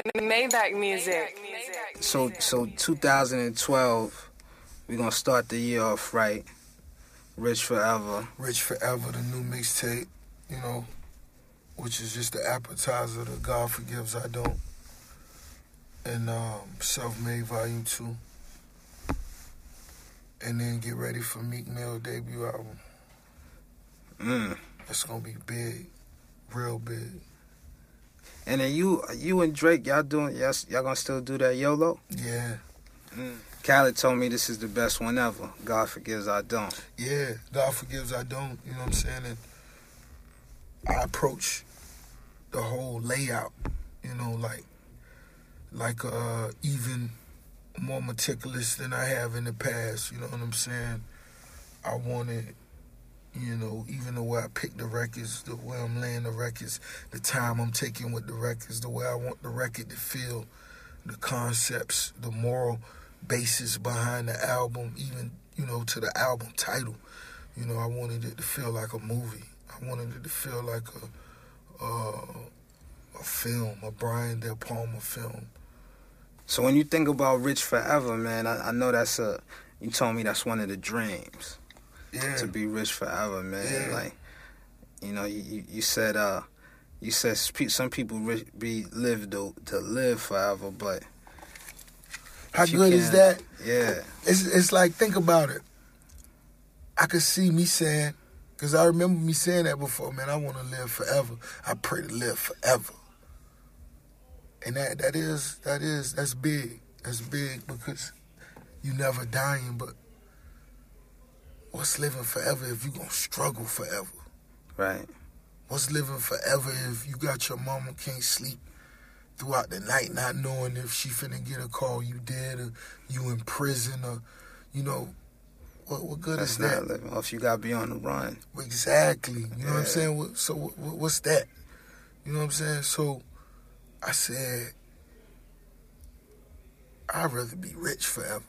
Maybach music. So 2012, we're gonna start the year off right. Rich Forever. Rich Forever, the new mixtape, which is just the appetizer to God Forgives I Don't. And Self-Made Volume 2. And then get ready for Meek Mill debut album. It's gonna be big. Real big. And then you and Drake, y'all gonna still do that YOLO? Yeah. Khaled told me this is the best one ever. God Forgives I Don't. Yeah, God Forgives I Don't, you know what I'm saying? And I approach the whole layout, like even more meticulous than I have in the past, you know what I'm saying? I wanted, even the way I pick the records, the way I'm laying the records, the time I'm taking with the records, the way I want the record to feel, the concepts, the moral basis behind the album, even, to the album title. I wanted it to feel like a movie. I wanted it to feel like a film, a Brian De Palma film. So when you think about Rich Forever, man, I know you told me that's one of the dreams. Yeah. To be rich forever, man. Yeah. Like, you said some people live to live forever, but how good is that? Yeah. It's like, think about it. I could see me saying, because I remember me saying that before, man, I want to live forever. I pray to live forever. And that's big. That's big because you never dying, but what's living forever if you gonna struggle forever? Right. What's living forever if you got your mama can't sleep throughout the night not knowing if she finna get a call you dead or you in prison or, what good That's is that? not living. Or if you gotta be on the run. Exactly. You know what I'm saying? So what's that? You know what I'm saying? So I said, I'd rather be rich forever.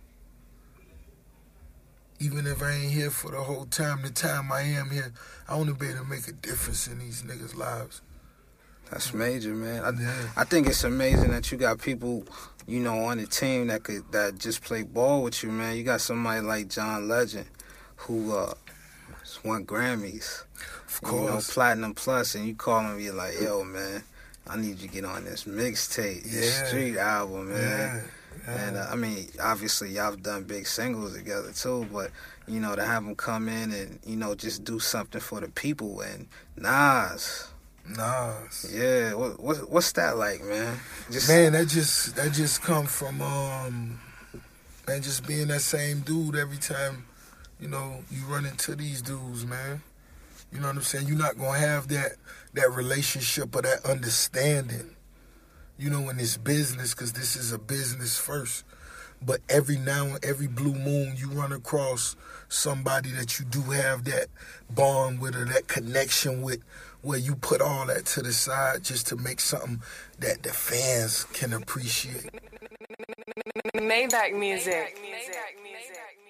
Even if I ain't here for the whole time, the time I am here, I want to be able to make a difference in these niggas' lives. That's major, man. Yeah. I think it's amazing that you got people, on the team that just play ball with you, man. You got somebody like John Legend, who won Grammys. Of course. Platinum Plus, and you call him, you're like, yo, man, I need you to get on this mixtape, this street album, man. Yeah. And obviously y'all have done big singles together too, but to have them come in and just do something for the people. And Nas, yeah, what's that like, man? That just come from just being that same dude every time you run into these dudes, man. You know what I'm saying? You're not gonna have that relationship or that understanding, in this business, because this is a business first. But every blue moon, you run across somebody that you do have that bond with or that connection with, where you put all that to the side just to make something that the fans can appreciate. Maybach music.